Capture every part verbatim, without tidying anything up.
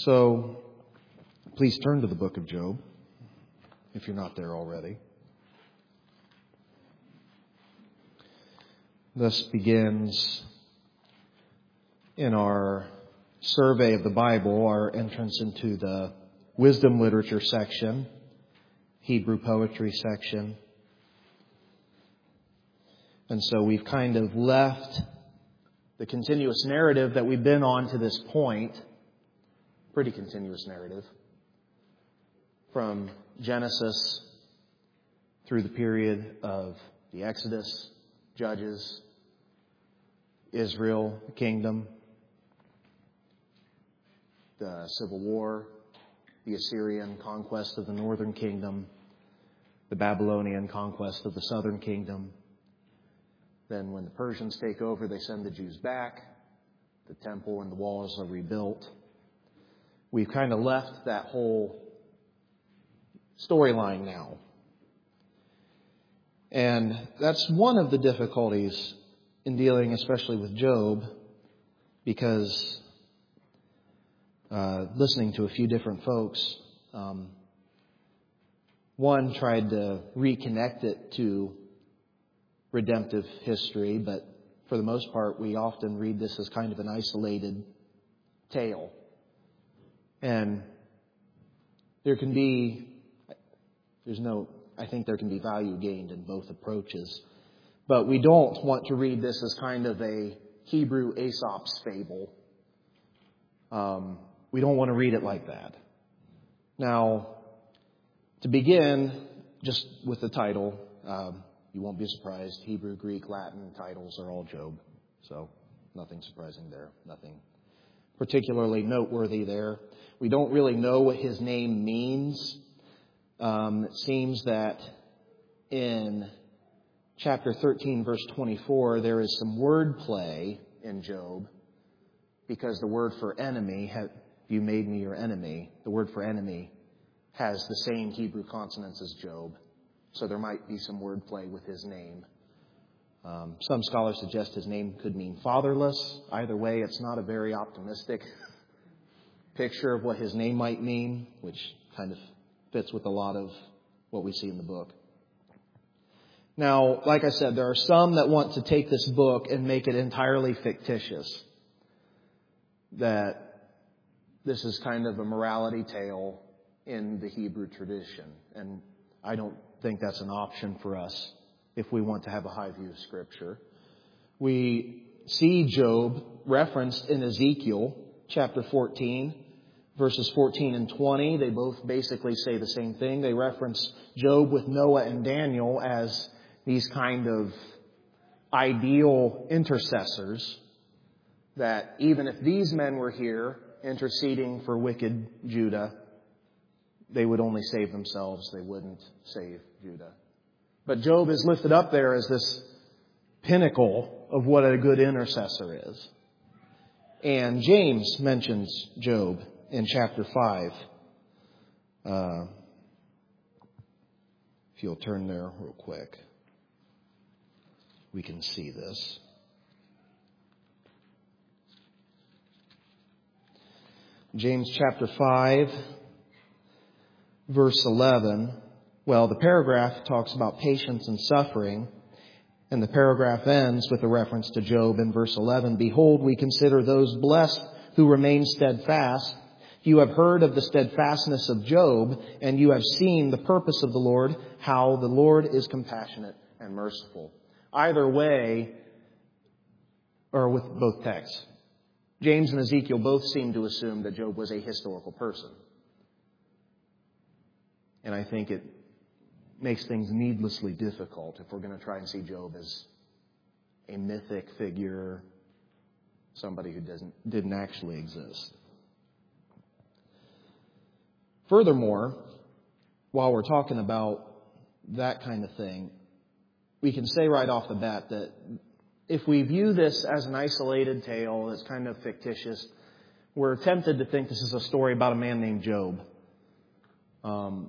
So, please turn to the book of Job, if you're not there already. This begins in our survey of the Bible, our entrance into the wisdom literature section, Hebrew poetry section. And so we've kind of left the continuous narrative that we've been on to this point, pretty continuous narrative, from Genesis through the period of the Exodus, Judges, Israel, the kingdom, the Civil War, the Assyrian conquest of the northern kingdom, the Babylonian conquest of the southern kingdom. Then when the Persians take over, they send the Jews back. The temple and the walls are rebuilt. We've kind of left that whole storyline now. And that's one of the difficulties in dealing especially with Job, because uh, listening to a few different folks, um, one tried to reconnect it to redemptive history, but for the most part, we often read this as kind of an isolated tale. And there can be, there's no, I think there can be value gained in both approaches. But we don't want to read this as kind of a Hebrew Aesop's fable. Um, we don't want to read it like that. Now, to begin, just with the title, um, you won't be surprised. Hebrew, Greek, Latin titles are all Job. So nothing surprising there. Nothing particularly noteworthy there. We don't really know what his name means. Um, it seems that in chapter thirteen, verse twenty-four, there is some wordplay in Job, because the word for enemy, have you made me your enemy, the word for enemy has the same Hebrew consonants as Job. So there might be some wordplay with his name. Um, some scholars suggest his name could mean fatherless. Either way, it's not a very optimistic picture of what his name might mean, which kind of fits with a lot of what we see in the book. Now, like I said, there are some that want to take this book and make it entirely fictitious. That this is kind of a morality tale in the Hebrew tradition. And I don't think that's an option for us if we want to have a high view of Scripture. We see Job referenced in Ezekiel chapter fourteen, verses fourteen and twenty. They both basically say the same thing. They reference Job with Noah and Daniel as these kind of ideal intercessors, that even if these men were here interceding for wicked Judah, they would only save themselves. They wouldn't save Judah. But Job is lifted up there as this pinnacle of what a good intercessor is. And James mentions Job in chapter five. Uh, if you'll turn there real quick, we can see this. James chapter five, verse eleven. Well, the paragraph talks about patience and suffering, and the paragraph ends with a reference to Job in verse eleven. Behold, we consider those blessed who remain steadfast. You have heard of the steadfastness of Job, and you have seen the purpose of the Lord, how the Lord is compassionate and merciful. Either way, or with both texts, James and Ezekiel both seem to assume that Job was a historical person. And I think it makes things needlessly difficult if we're going to try and see Job as a mythic figure, somebody who doesn't didn't actually exist. Furthermore, while we're talking about that kind of thing, we can say right off the bat that if we view this as an isolated tale that's kind of fictitious, we're tempted to think this is a story about a man named Job. Um,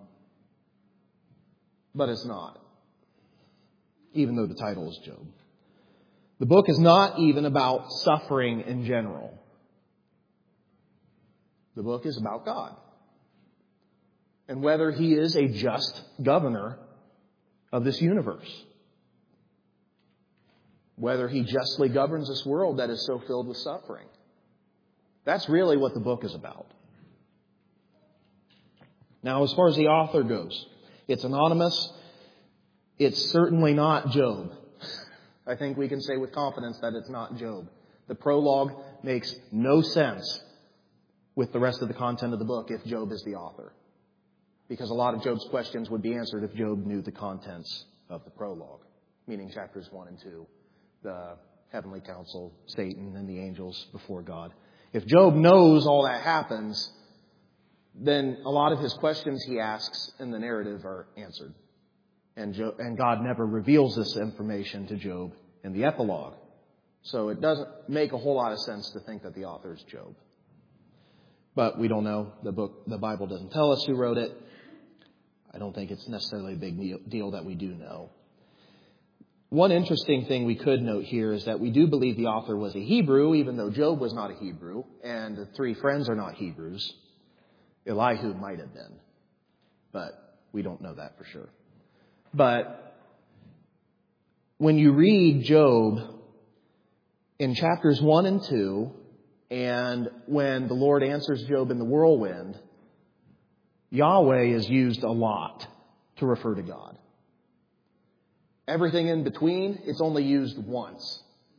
but it's not, even though the title is Job. The book is not even about suffering in general. The book is about God. And whether He is a just governor of this universe. Whether He justly governs this world that is so filled with suffering. That's really what the book is about. Now, as far as the author goes, it's anonymous. It's certainly not Job. I think we can say with confidence that it's not Job. The prologue makes no sense with the rest of the content of the book if Job is the author. Because a lot of Job's questions would be answered if Job knew the contents of the prologue, meaning chapters one and two, the heavenly council, Satan, and the angels before God. If Job knows all that happens, then a lot of his questions he asks in the narrative are answered. And, Job, and God never reveals this information to Job in the epilogue. So it doesn't make a whole lot of sense to think that the author is Job. But we don't know. The book, the Bible doesn't tell us who wrote it. I don't think it's necessarily a big deal that we do know. One interesting thing we could note here is that we do believe the author was a Hebrew, even though Job was not a Hebrew, and the three friends are not Hebrews. Elihu might have been, but we don't know that for sure. But when you read Job in chapters one and two, and when the Lord answers Job in the whirlwind, Yahweh is used a lot to refer to God. Everything in between, it's only used once.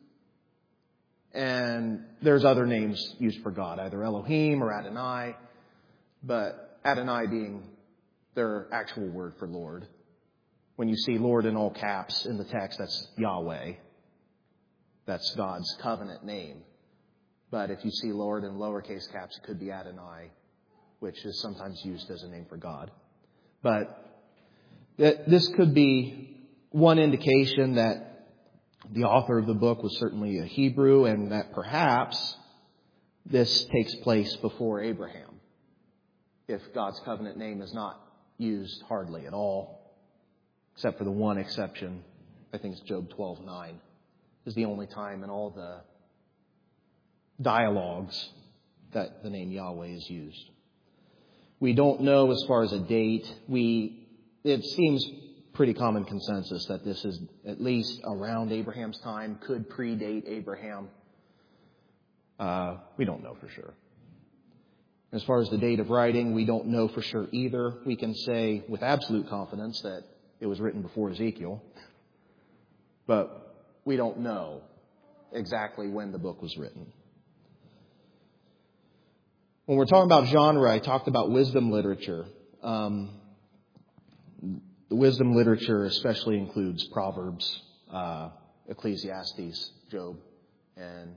And there's other names used for God, either Elohim or Adonai, but Adonai being their actual word for Lord. When you see Lord in all caps in the text, that's Yahweh. That's God's covenant name. But if you see Lord in lowercase caps, it could be Adonai, which is sometimes used as a name for God. But this could be one indication that the author of the book was certainly a Hebrew, and that perhaps this takes place before Abraham, if God's covenant name is not used hardly at all, except for the one exception. I think it's Job twelve nine is the only time in all the dialogues that the name Yahweh is used. We don't know as far as a date. We it seems pretty common consensus that this is at least around Abraham's time, could predate Abraham. Uh, we don't know for sure. As far as the date of writing, we don't know for sure either. We can say with absolute confidence that it was written before Ezekiel, but we don't know exactly when the book was written. When we're talking about genre, I talked about wisdom literature. Um, the wisdom literature especially includes Proverbs, uh, Ecclesiastes, Job, and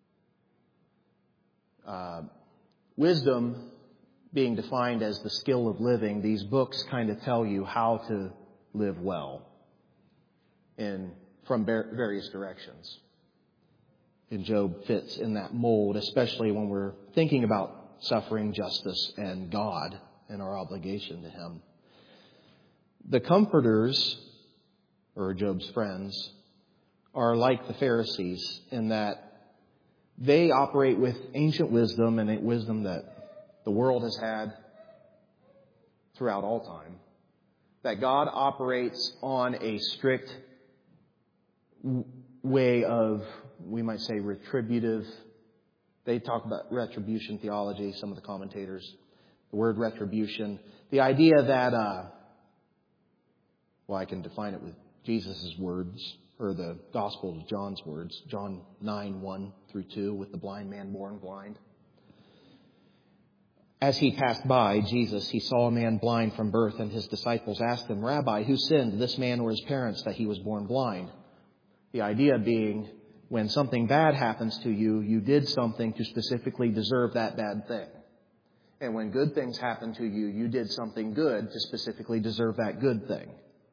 uh, wisdom being defined as the skill of living. These books kind of tell you how to live well in from various directions. And Job fits in that mold, especially when we're thinking about suffering, justice, and God and our obligation to Him. The comforters, or Job's friends, are like the Pharisees in that they operate with ancient wisdom, and wisdom that the world has had throughout all time. That God operates on a strict way of, we might say, retributive. They talk about retribution theology, some of the commentators. The word retribution. The idea that, uh, well, I can define it with Jesus' words, or the Gospel of John's words, John nine, one through two, with the blind man born blind. As he passed by, Jesus, he saw a man blind from birth, and his disciples asked him, "Rabbi, who sinned, this man or his parents, that he was born blind?" The idea being, when something bad happens to you, you did something to specifically deserve that bad thing. And when good things happen to you, you did something good to specifically deserve that good thing.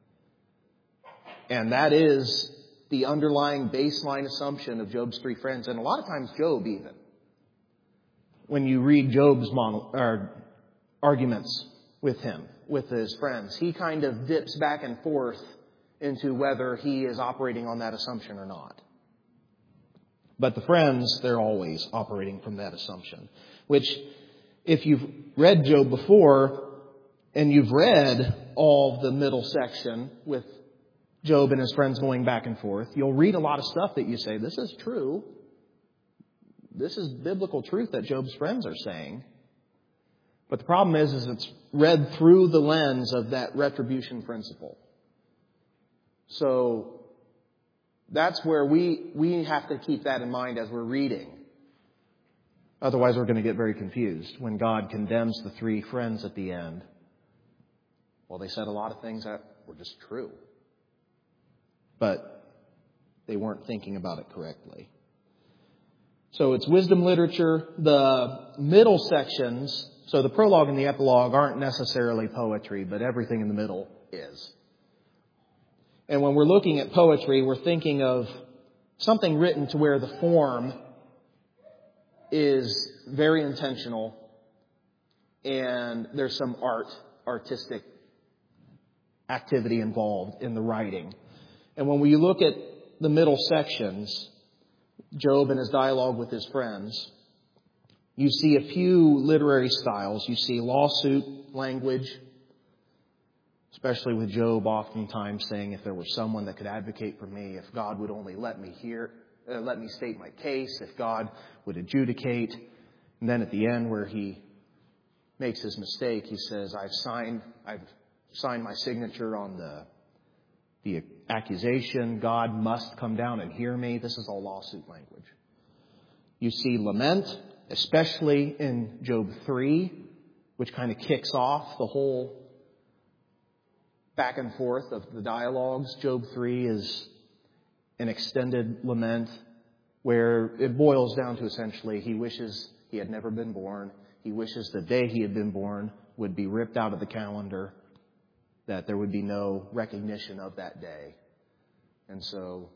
And that is the underlying baseline assumption of Job's three friends, and a lot of times Job even. When you read Job's mono, or arguments with him, with his friends, he kind of dips back and forth into whether he is operating on that assumption or not. But the friends, they're always operating from that assumption, which if you've read Job before and you've read all the middle section with Job and his friends going back and forth, you'll read a lot of stuff that you say, this is true. This is biblical truth that Job's friends are saying. But the problem is, is it's read through the lens of that retribution principle. So that's where we, we have to keep that in mind as we're reading. Otherwise, we're going to get very confused when God condemns the three friends at the end. Well, they said a lot of things that were just true. But they weren't thinking about it correctly. So it's wisdom literature. The middle sections, so the prologue and the epilogue aren't necessarily poetry, but everything in the middle is. And when we're looking at poetry, we're thinking of something written to where the form is very intentional and there's some art, artistic activity involved in the writing. And when we look at the middle sections, Job and his dialogue with his friends, you see a few literary styles. You see lawsuit language, especially with Job oftentimes saying, if there were someone that could advocate for me, if God would only let me hear, uh, let me state my case, if God would adjudicate. And then at the end where he makes his mistake, he says, I've signed, I've signed my signature on the, the accusation. God must come down and hear me. This is all lawsuit language. You see lament, especially in Job three, which kind of kicks off the whole back and forth of the dialogues. Job three is an extended lament where it boils down to essentially he wishes he had never been born. He wishes the day he had been born would be ripped out of the calendar, that there would be no recognition of that day. And so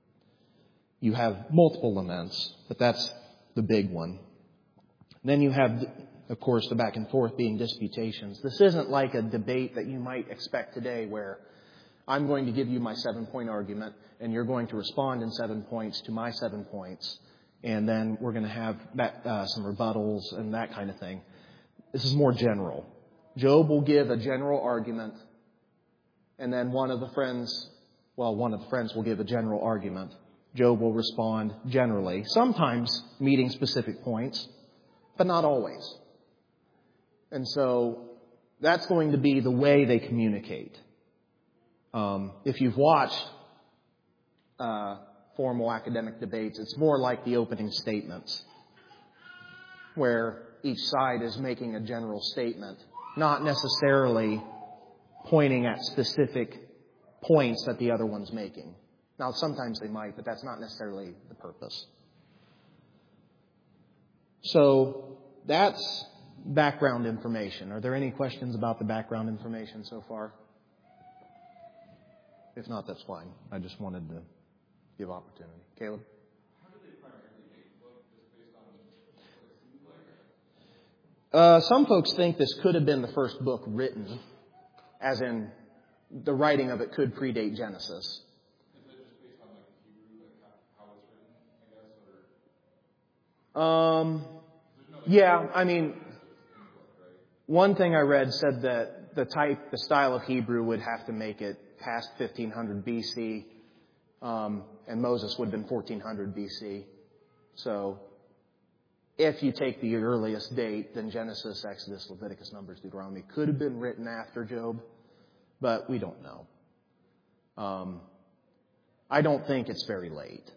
you have multiple laments, but that's the big one. Then you have, of course, the back and forth being disputations. This isn't like a debate that you might expect today where I'm going to give you my seven-point argument and you're going to respond in seven points to my seven points. And then we're going to have that, uh, some rebuttals and that kind of thing. This is more general. Job will give a general argument, and then one of the friends, well, one of the friends will give a general argument. Job will respond generally, sometimes meeting specific points, but not always. And so that's going to be the way they communicate. Um, if you've watched uh, formal academic debates, it's more like the opening statements, where each side is making a general statement, not necessarily pointing at specific points that the other one's making. Now, sometimes they might, but that's not necessarily the purpose. So that's background information. Are there any questions about the background information so far? If not, that's fine. I just wanted to give opportunity. Caleb? How do they primarily make the book? Just based on what it seems like? Uh, some folks think this could have been the first book written, as in the writing of it could predate Genesis. Is it just based on like Hebrew, like how, how it's written, I guess, or? Um, yeah, I mean, one thing I read said that the type, the style of Hebrew would have to make it past fifteen hundred B C, um, and Moses would have been fourteen hundred B C. So, if you take the earliest date, then Genesis, Exodus, Leviticus, Numbers, Deuteronomy could have been written after Job, but we don't know. Um, I don't think it's very late,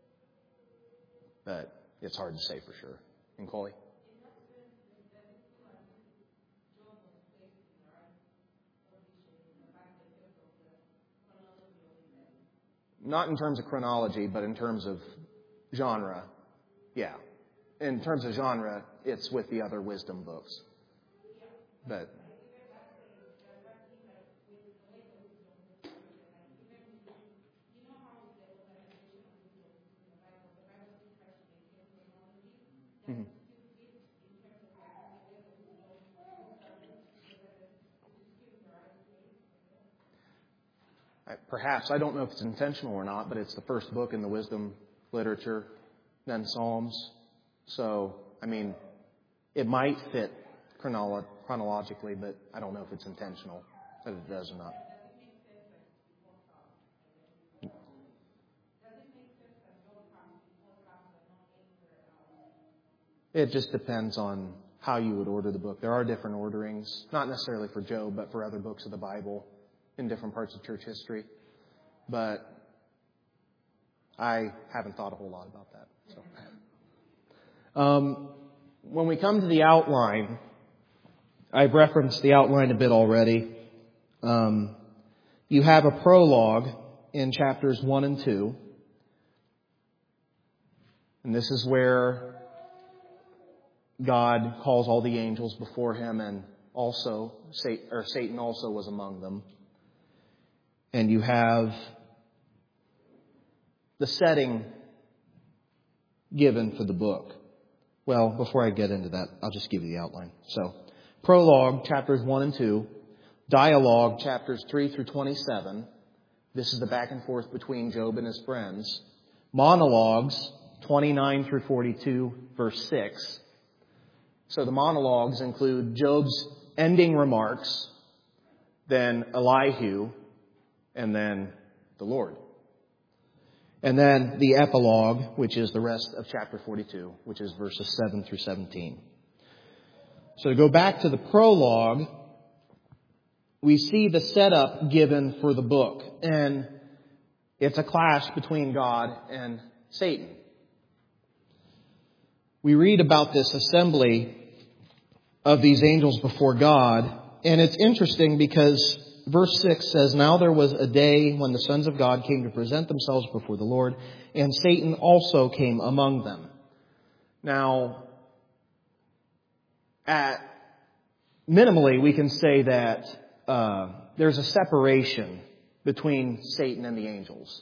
but it's hard to say for sure. And Coley? Not in terms of chronology, but in terms of genre. Yeah. In terms of genre, it's with the other wisdom books. But mm-hmm. Perhaps, I don't know if it's intentional or not, but it's the first book in the wisdom literature, then Psalms. So, I mean, it might fit chronolo- chronologically, but I don't know if it's intentional, that it does or not. It just depends on how you would order the book. There are different orderings, not necessarily for Job, but for other books of the Bible in different parts of church history. But I haven't thought a whole lot about that. So, um, when we come to the outline, I've referenced the outline a bit already. Um, you have a prologue in chapters one and two. And this is where God calls all the angels before him, and also, or Satan also was among them. And you have the setting given for the book. Well, before I get into that, I'll just give you the outline. So, prologue, chapters one and two. Dialogue, chapters three through twenty-seven. This is the back and forth between Job and his friends. Monologues, twenty-nine through forty-two, verse six. So the monologues include Job's ending remarks, then Elihu, and then the Lord. And then the epilogue, which is the rest of chapter forty-two, which is verses seven through seventeen. So to go back to the prologue, we see the setup given for the book. And it's a clash between God and Satan. We read about this assembly of these angels before God. And it's interesting because verse six says, "Now there was a day when the sons of God came to present themselves before the Lord, and Satan also came among them." Now, at minimally, we can say that uh, there's a separation between Satan and the angels.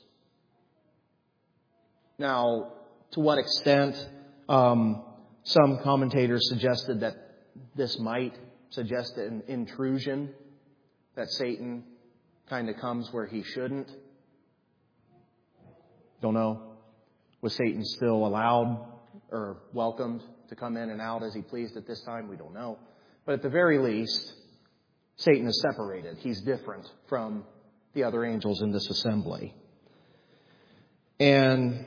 Now, to what extent? Um, some commentators suggested that this might suggest an intrusion, that Satan kind of comes where he shouldn't. Don't know. Was Satan still allowed or welcomed to come in and out as he pleased at this time? We don't know. But at the very least, Satan is separated. He's different from the other angels in this assembly. And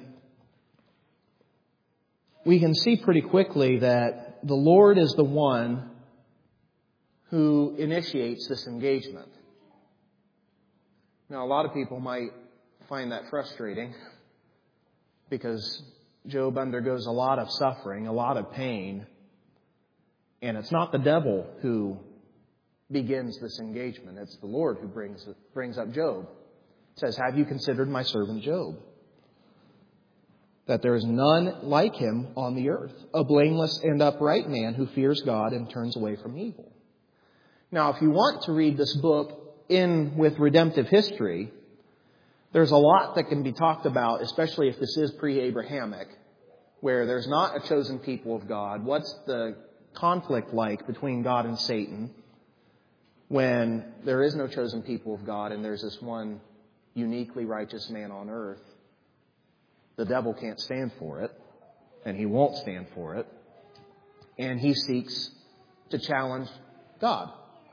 we can see pretty quickly that the Lord is the one who initiates this engagement. Now, a lot of people might find that frustrating because Job undergoes a lot of suffering, a lot of pain, and it's not the devil who begins this engagement. It's the Lord who brings brings up Job. It says, "Have you considered my servant Job? That there is none like him on the earth, a blameless and upright man who fears God and turns away from evil." Now, if you want to read this book in with redemptive history, there's a lot that can be talked about, especially if this is pre-Abrahamic, where there's not a chosen people of God. What's the conflict like between God and Satan when there is no chosen people of God and there's this one uniquely righteous man on earth? The devil can't stand for it, and he won't stand for it, and he seeks to challenge God.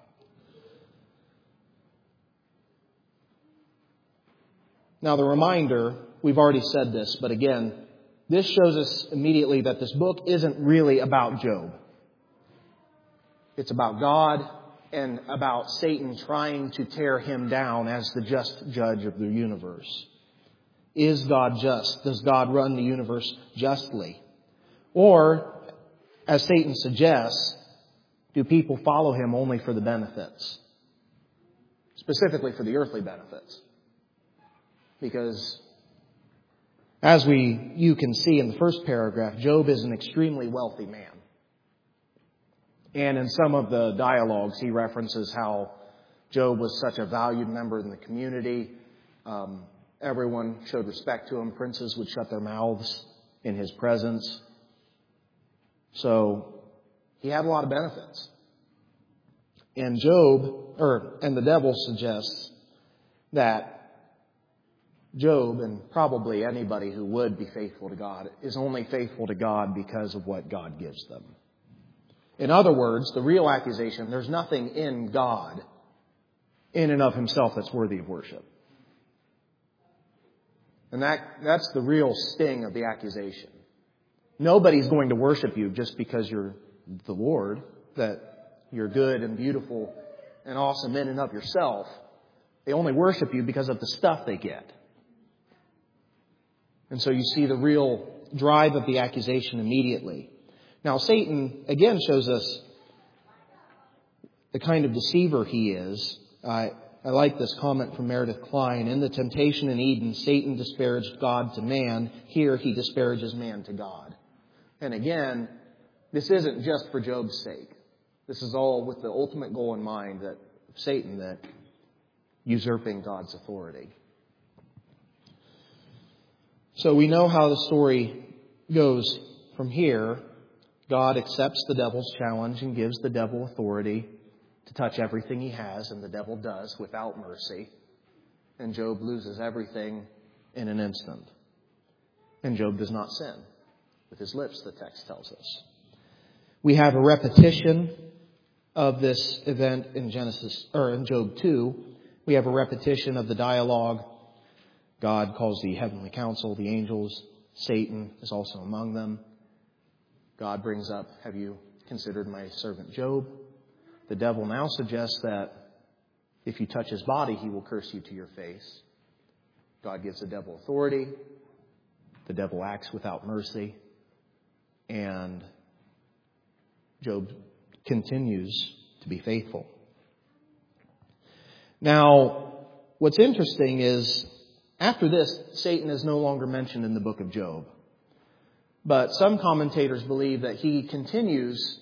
Now, the reminder, we've already said this, but again, this shows us immediately that this book isn't really about Job. It's about God and about Satan trying to tear him down as the just judge of the universe. Is God just? Does God run the universe justly? Or, as Satan suggests, do people follow him only for the benefits? Specifically for the earthly benefits. Because, as we you can see in the first paragraph, Job is an extremely wealthy man. And in some of the dialogues, he references how Job was such a valued member in the community. Um, everyone showed respect to him. Princes would shut their mouths in his presence. So he had a lot of benefits. And Job, or and the devil suggests that Job, and probably anybody who would be faithful to God, is only faithful to God because of what God gives them. In other words, the real accusation, there's nothing in God in and of himself that's worthy of worship. And that, that's the real sting of the accusation. Nobody's going to worship you just because you're the Lord, that you're good and beautiful and awesome in and of yourself. They only worship you because of the stuff they get. And so you see the real drive of the accusation immediately. Now, Satan, again, shows us the kind of deceiver he is. I, I like this comment from Meredith Klein. In the temptation in Eden, Satan disparaged God to man. Here, he disparages man to God. And again, this isn't just for Job's sake. This is all with the ultimate goal in mind that Satan, that usurping God's authority. So we know how the story goes from here. God accepts the devil's challenge and gives the devil authority to touch everything he has, and the devil does without mercy. And Job loses everything in an instant. And Job does not sin with his lips, the text tells us. We have a repetition of this event in Genesis, or in Job two. We have a repetition of the dialogue. God calls the heavenly council, the angels. Satan is also among them. God brings up, have you considered my servant Job? The devil now suggests that if you touch his body, he will curse you to your face. God gives the devil authority. The devil acts without mercy. And Job continues to be faithful. Now, what's interesting is, after this, Satan is no longer mentioned in the book of Job. But some commentators believe that he continues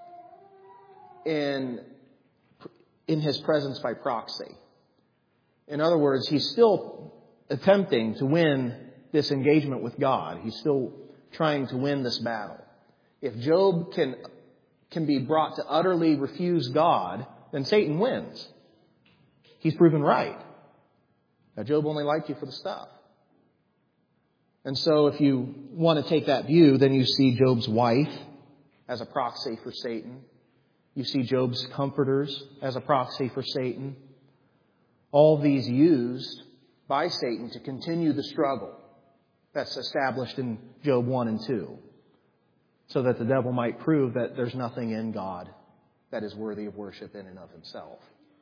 in, in his presence by proxy. In other words, he's still attempting to win this engagement with God. He's still trying to win this battle. If Job can, can be brought to utterly refuse God, then Satan wins. He's proven right. Now, Job only liked you for the stuff. And so if you want to take that view, then you see Job's wife as a proxy for Satan. You see Job's comforters as a proxy for Satan. All these used by Satan to continue the struggle that's established in Job one and two. So that the devil might prove that there's nothing in God that is worthy of worship in and of himself.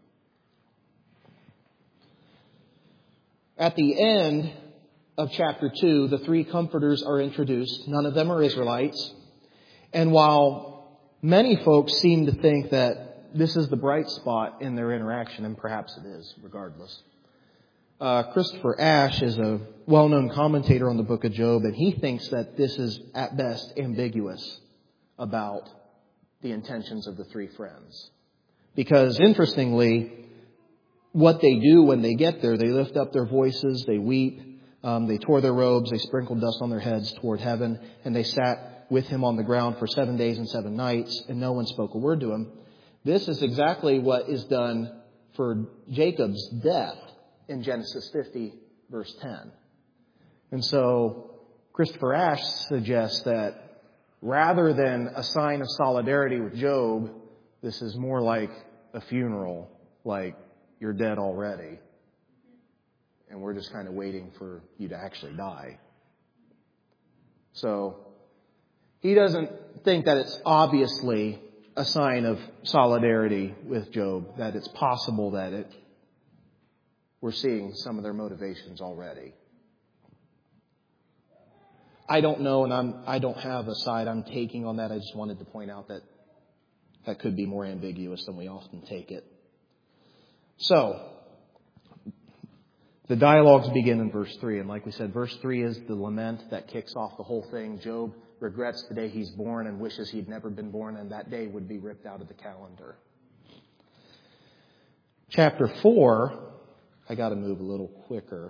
At the end of chapter two, the three comforters are introduced. None of them are Israelites. And while many folks seem to think that this is the bright spot in their interaction, and perhaps it is, regardless, uh, Christopher Ash is a well-known commentator on the book of Job, and he thinks that this is, at best, ambiguous about the intentions of the three friends. Because, interestingly, what they do when they get there, they lift up their voices, they weep, um, they tore their robes, they sprinkled dust on their heads toward heaven, and they sat with him on the ground for seven days and seven nights, and no one spoke a word to him. This is exactly what is done for Jacob's death in Genesis fifty, verse ten. And so Christopher Ash suggests that rather than a sign of solidarity with Job, this is more like a funeral, like you're dead already, and we're just kind of waiting for you to actually die. So he doesn't think that it's obviously a sign of solidarity with Job, that it's possible that it we're seeing some of their motivations already. I don't know, and I'm, I don't have a side I'm taking on that. I just wanted to point out that that could be more ambiguous than we often take it. So, the dialogues begin in verse three. And like we said, verse three is the lament that kicks off the whole thing. Job regrets the day he's born and wishes he'd never been born, and that day would be ripped out of the calendar. Chapter four, I got to move a little quicker.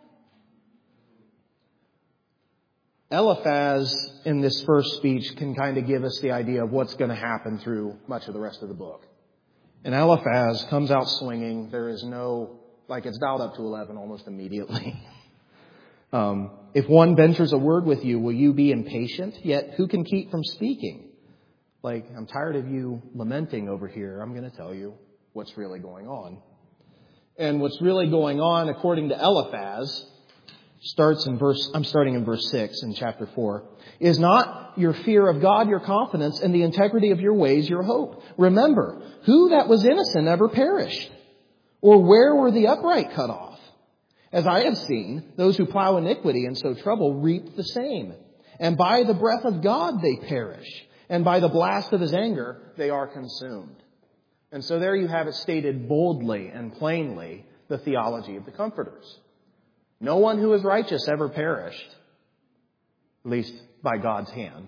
Eliphaz, in this first speech, can kind of give us the idea of what's going to happen through much of the rest of the book. And Eliphaz comes out swinging. There is no, like it's dialed up to eleven almost immediately. um, if one ventures a word with you, will you be impatient? Yet who can keep from speaking? Like, I'm tired of you lamenting over here. I'm going to tell you what's really going on. And what's really going on, according to Eliphaz, starts in verse, I'm starting in verse six in chapter four, is not your fear of God your confidence, and the integrity of your ways your hope. Remember, who that was innocent ever perished? Or where were the upright cut off? As I have seen, those who plow iniquity and sow trouble reap the same. And by the breath of God they perish, and by the blast of his anger they are consumed. And so there you have it stated boldly and plainly, the theology of the Comforters. No one who is righteous ever perished, at least by God's hand.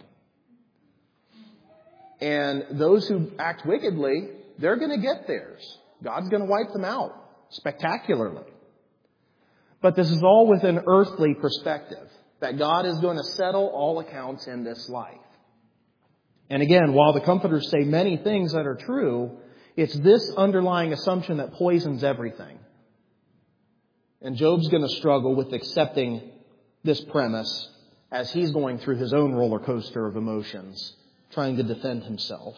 And those who act wickedly, they're going to get theirs. God's going to wipe them out spectacularly. But this is all with an earthly perspective, that God is going to settle all accounts in this life. And again, while the Comforters say many things that are true, it's this underlying assumption that poisons everything. And Job's going to struggle with accepting this premise as he's going through his own roller coaster of emotions, trying to defend himself.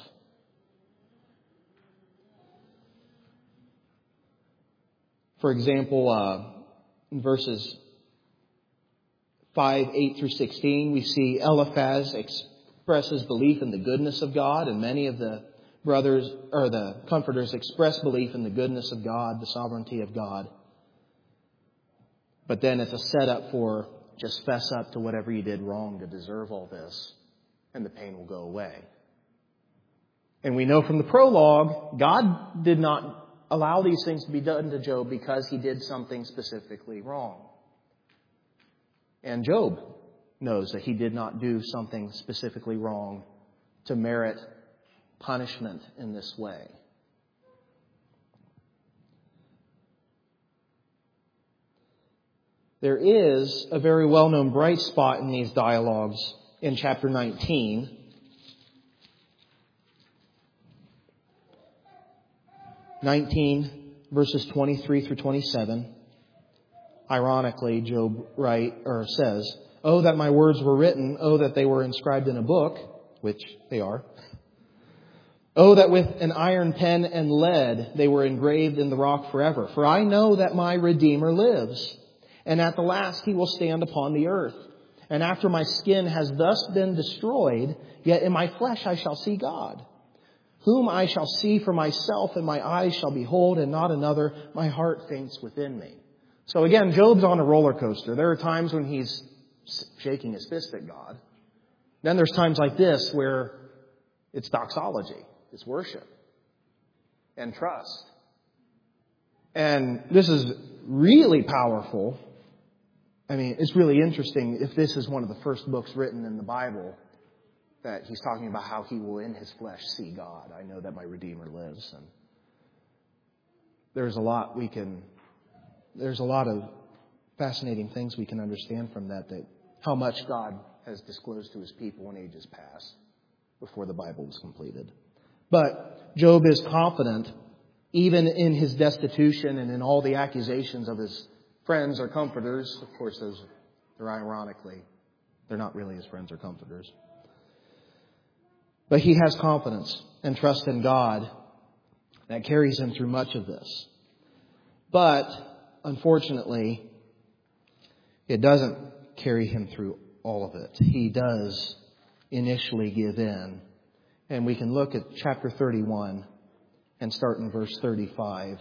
For example, uh, in verses five, eight through sixteen, we see Eliphaz expresses belief in the goodness of God, and many of the brothers, or the Comforters, express belief in the goodness of God, the sovereignty of God. But then it's a setup for just fess up to whatever you did wrong to deserve all this, and the pain will go away. And we know from the prologue, God did not allow these things to be done to Job because he did something specifically wrong. And Job knows that he did not do something specifically wrong to merit punishment in this way. There is a very well-known bright spot in these dialogues in chapter nineteen. nineteen, verses twenty-three through twenty-seven. Ironically, Job write, or says, "Oh, that my words were written. Oh, that they were inscribed in a book," which they are. "Oh, that with an iron pen and lead they were engraved in the rock forever. For I know that my Redeemer lives, and at the last he will stand upon the earth. And after my skin has thus been destroyed, yet in my flesh I shall see God, whom I shall see for myself, and my eyes shall behold, and not another. My heart faints within me." So again, Job's on a roller coaster. There are times when he's shaking his fist at God. Then there's times like this where it's doxology, it's worship, and trust. And this is really powerful. I mean, it's really interesting if this is one of the first books written in the Bible that he's talking about how he will in his flesh see God. I know that my Redeemer lives. And there's a lot we can, there's a lot of fascinating things we can understand from that, that how much God has disclosed to his people in ages past before the Bible was completed. But Job is confident, even in his destitution and in all the accusations of his friends or comforters. Of course, those are ironically, they're not really his friends or comforters. But he has confidence and trust in God that carries him through much of this. But, unfortunately, it doesn't carry him through all of it. He does initially give in. And we can look at chapter thirty-one and start in verse thirty-five.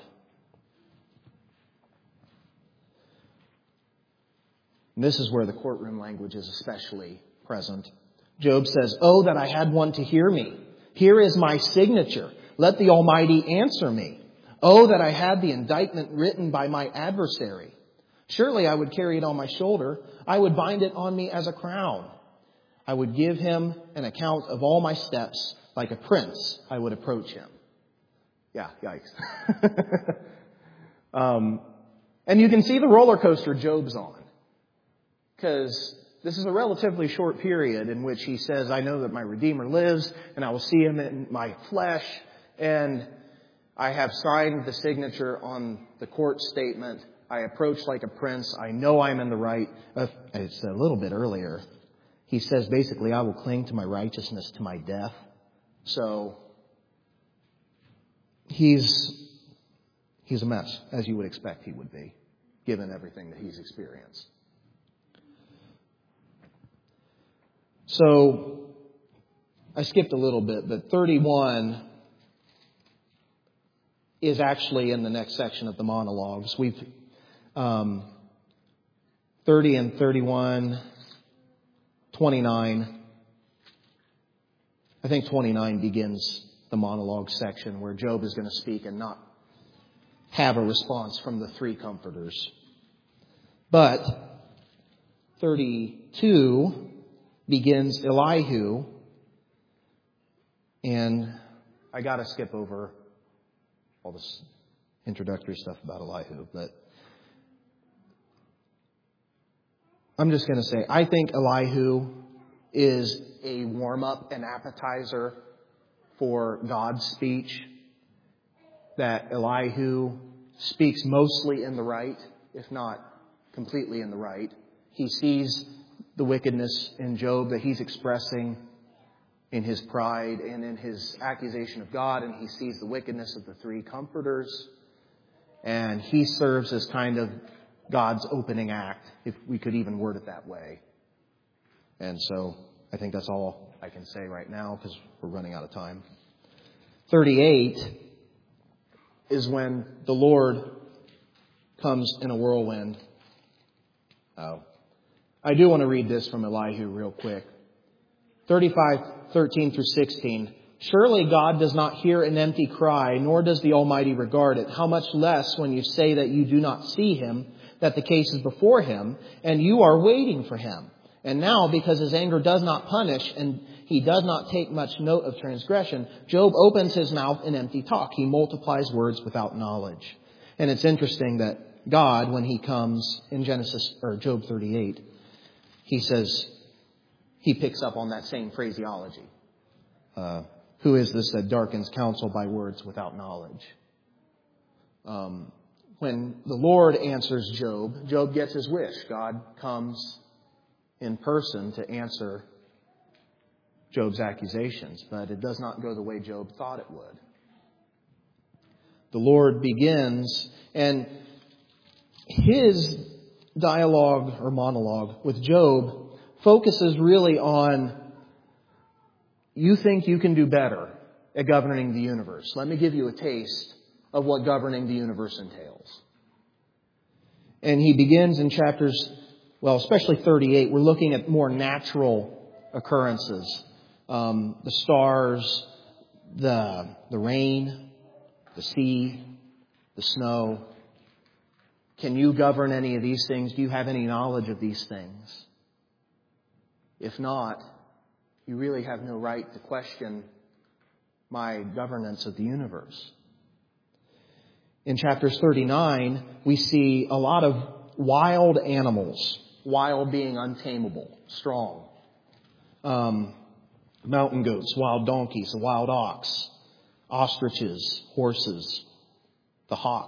And this is where the courtroom language is especially present. Job says, "Oh, that I had one to hear me. Here is my signature. Let the Almighty answer me. Oh, that I had the indictment written by my adversary. Surely I would carry it on my shoulder. I would bind it on me as a crown. I would give him an account of all my steps. Like a prince, I would approach him." Yeah, yikes. um, and you can see the roller coaster Job's on. Because this is a relatively short period in which he says, "I know that my Redeemer lives, and I will see him in my flesh, and I have signed the signature on the court statement. I approach like a prince. I know I'm in the right." Uh, it's a little bit earlier. He says basically, "I will cling to my righteousness to my death." So he's he's a mess, as you would expect he would be, given everything that he's experienced. So I skipped a little bit, but thirty-one is actually in the next section of the monologues. We've um, thirty and thirty-one, twenty-nine. I think twenty-nine begins the monologue section where Job is going to speak and not have a response from the three comforters. But thirty-two begins Elihu, and I got to skip over all this introductory stuff about Elihu, but I'm just going to say, I think Elihu is a warm-up, an appetizer for God's speech, that Elihu speaks mostly in the right, if not completely in the right. He sees the wickedness in Job that he's expressing in his pride and in his accusation of God, and he sees the wickedness of the three comforters, and he serves as kind of God's opening act, if we could even word it that way. And so I think that's all I can say right now because we're running out of time. thirty-eight is when the Lord comes in a whirlwind. Oh, I do want to read this from Elihu real quick. thirty-five, thirteen through sixteen. Surely God does not hear an empty cry, nor does the Almighty regard it. How much less when you say that you do not see Him, that the case is before Him, and you are waiting for Him. And now, because His anger does not punish, and He does not take much note of transgression, Job opens his mouth in empty talk. He multiplies words without knowledge. And it's interesting that God, when He comes in Genesis or Job thirty-eight, He says, He picks up on that same phraseology. Uh, who is this that darkens counsel by words without knowledge? Um, when the Lord answers Job, Job gets his wish. God comes in person to answer Job's accusations, but it does not go the way Job thought it would. The Lord begins, and His dialogue or monologue with Job focuses really on, you think you can do better at governing the universe. Let me give you a taste of what governing the universe entails. And he begins in chapters, well, especially thirty-eight, we're looking at more natural occurrences. Um, the stars, the, the rain, the sea, the snow. Can you govern any of these things? Do you have any knowledge of these things? If not, you really have no right to question my governance of the universe. In chapters thirty-nine, we see a lot of wild animals. Wild being untamable, strong. Um, mountain goats, wild donkeys, a wild ox, ostriches, horses, the hawk.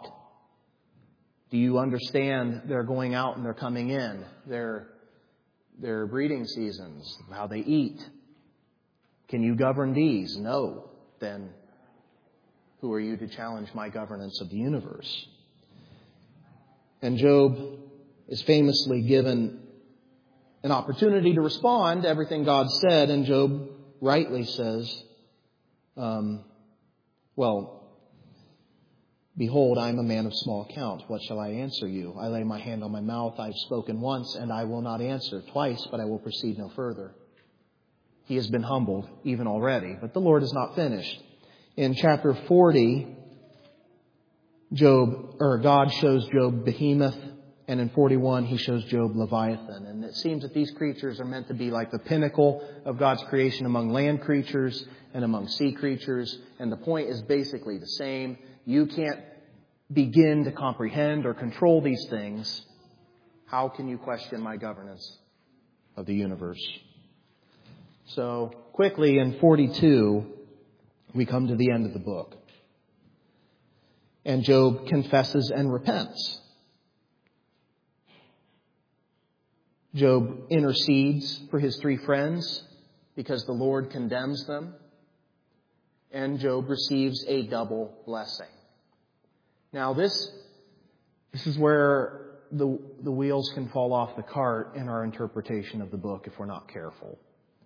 Do you understand they're going out and they're coming in? Their, their breeding seasons, how they eat. Can you govern these? No. Then who are you to challenge my governance of the universe? And Job is famously given an opportunity to respond to everything God said, and Job rightly says, um, well, behold, I am a man of small account. What shall I answer you? I lay my hand on my mouth. I have spoken once, and I will not answer. Twice, but I will proceed no further. He has been humbled even already, but the Lord is not finished. In chapter forty, Job, or God shows Job Behemoth, and in forty-one, He shows Job Leviathan. And it seems that these creatures are meant to be like the pinnacle of God's creation among land creatures and among sea creatures. And the point is basically the same. You can't begin to comprehend or control these things. How can you question my governance of the universe? So quickly in forty-two, we come to the end of the book. And Job confesses and repents. Job intercedes for his three friends because the Lord condemns them. and Job receives a double blessing. Now this, this is where the, the wheels can fall off the cart in our interpretation of the book if we're not careful.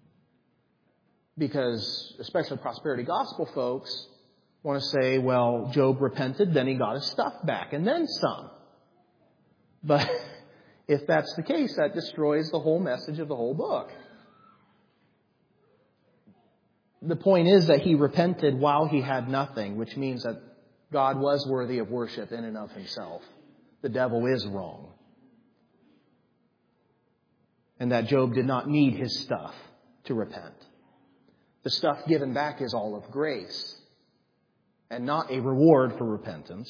Because, especially prosperity gospel folks, want to say, well, Job repented, then he got his stuff back, and then some. But if that's the case, that destroys the whole message of the whole book. The point is that he repented while he had nothing, which means that God was worthy of worship in and of himself. The devil is wrong. And that Job did not need his stuff to repent. The stuff given back is all of grace and not a reward for repentance.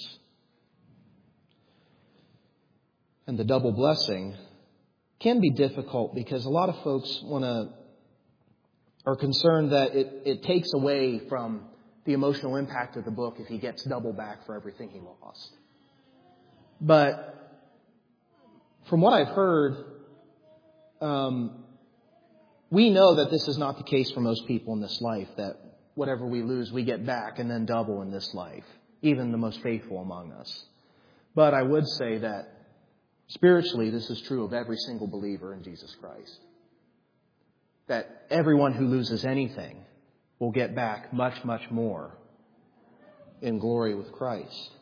And the double blessing can be difficult because a lot of folks want to are concerned that it, it takes away from the emotional impact of the book if he gets double back for everything he lost. But from what I've heard, um, we know that this is not the case for most people in this life, that whatever we lose, we get back and then double in this life, even the most faithful among us. But I would say that spiritually, this is true of every single believer in Jesus Christ. That everyone who loses anything will get back much, much more in glory with Christ.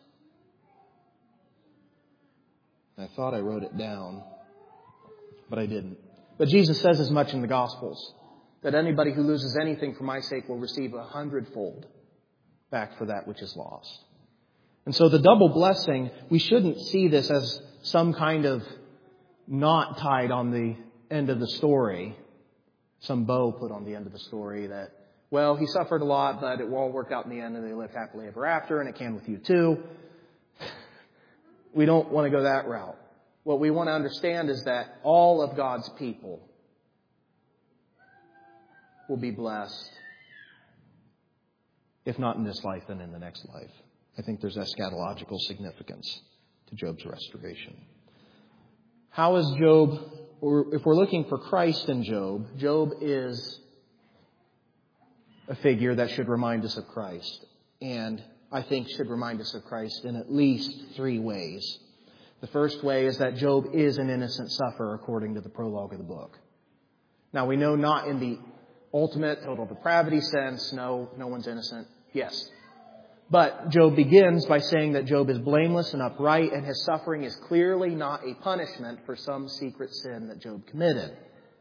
I thought I wrote it down, but I didn't. But Jesus says as much in the Gospels, that anybody who loses anything for my sake will receive a hundredfold back for that which is lost. And so the double blessing, we shouldn't see this as some kind of knot tied on the end of the story, some bow put on the end of the story that, well, he suffered a lot, but it will all work out in the end and they lived happily ever after, and it can with you too. We don't want to go that route. What we want to understand is that all of God's people will be blessed, if not in this life, then in the next life. I think there's eschatological significance to Job's restoration. How is Job, or if we're looking for Christ in Job, Job is a figure that should remind us of Christ. And I think should remind us of Christ in at least three ways. The first way is that Job is an innocent sufferer according to the prologue of the book. Now we know not in the ultimate total depravity sense, no, no one's innocent. Yes. But Job begins by saying that Job is blameless and upright, and his suffering is clearly not a punishment for some secret sin that Job committed.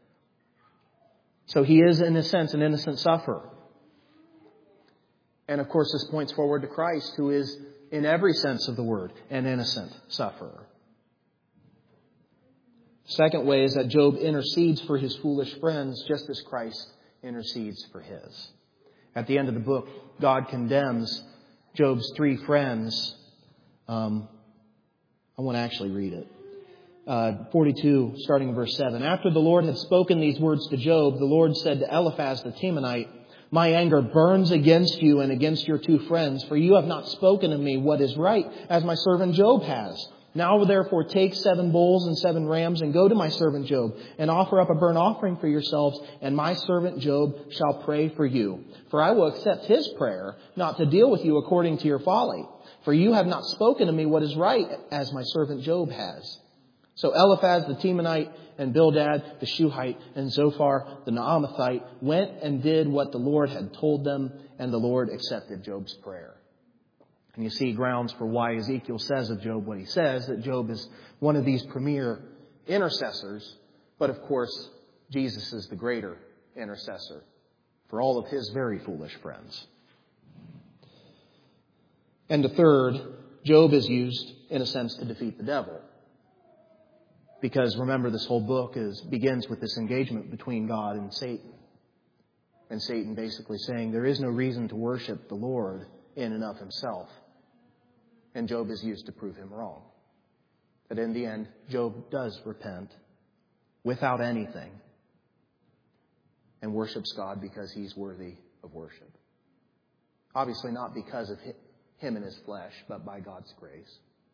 So he is, in a sense, an innocent sufferer. And of course, this points forward to Christ, who is, in every sense of the word, an innocent sufferer. Second way is that Job intercedes for his foolish friends, just as Christ intercedes for his. At the end of the book, God condemns Job's three friends. Um, I want to actually read it. Uh, forty-two, starting in verse seven. After the Lord had spoken these words to Job, the Lord said to Eliphaz the Temanite, "My anger burns against you and against your two friends, for you have not spoken to me what is right, as my servant Job has. Now therefore take seven bulls and seven rams and go to my servant Job and offer up a burnt offering for yourselves, and my servant Job shall pray for you. For I will accept his prayer, not to deal with you according to your folly. For you have not spoken to me what is right, as my servant Job has." So Eliphaz the Temanite and Bildad the Shuhite and Zophar the Naamathite went and did what the Lord had told them, and the Lord accepted Job's prayer. And you see grounds for why Ezekiel says of Job what he says, that Job is one of these premier intercessors. But of course, Jesus is the greater intercessor for all of his very foolish friends. And the third, Job is used, in a sense, to defeat the devil. Because remember, this whole book is begins with this engagement between God and Satan. And Satan basically saying there is no reason to worship the Lord in and of himself. And Job is used to prove him wrong. But in the end, Job does repent without anything and worships God because he's worthy of worship. Obviously not because of him and his flesh, but by God's grace.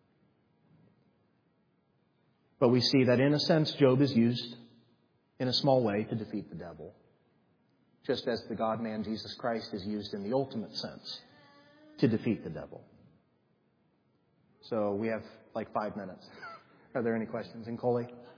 But we see that in a sense, Job is used in a small way to defeat the devil. just as the God-man Jesus Christ is used in the ultimate sense to defeat the devil. So we have like five minutes. Are there any questions? And Coley?